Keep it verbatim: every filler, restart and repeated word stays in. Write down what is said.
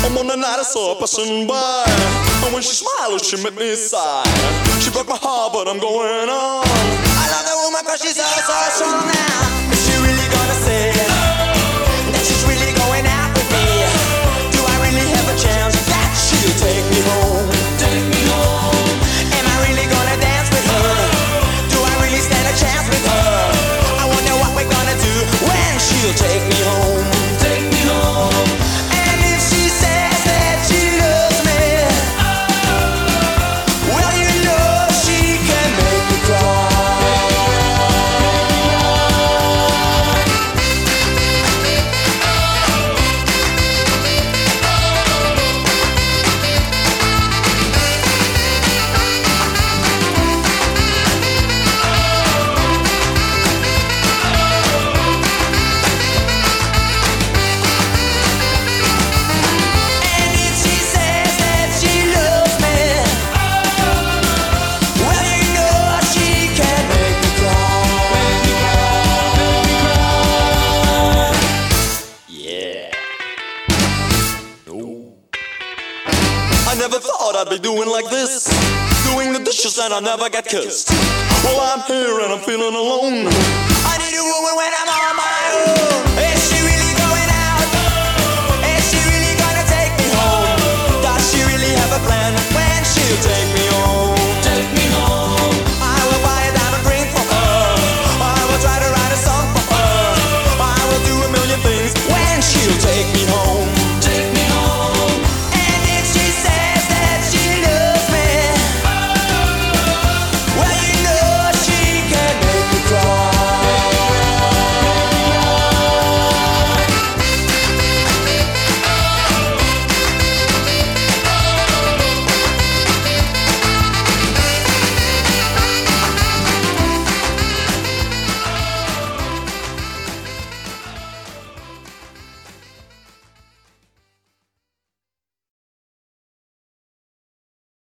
I'm on the night I saw her passing by, and when she smiled, she made me sigh. She broke my heart, but I'm going on. I love that woman 'cause she's so, so strong now. Is she really gonna say that she's really going out with me? Do I really have a chance that she'll take me home? Take me home. Am I really gonna dance with her? Do I really stand a chance with her? I wonder what we're gonna do when she'll take me home. Take me home. And if she says that she loves me, well, you know she can make me cry. And if she says that she loves me, well, you know she can make me cry. Yeah. No. I never thought I'd be doing like this, doing the dishes and I never get kissed. Well, I'm here and I'm feeling alone. I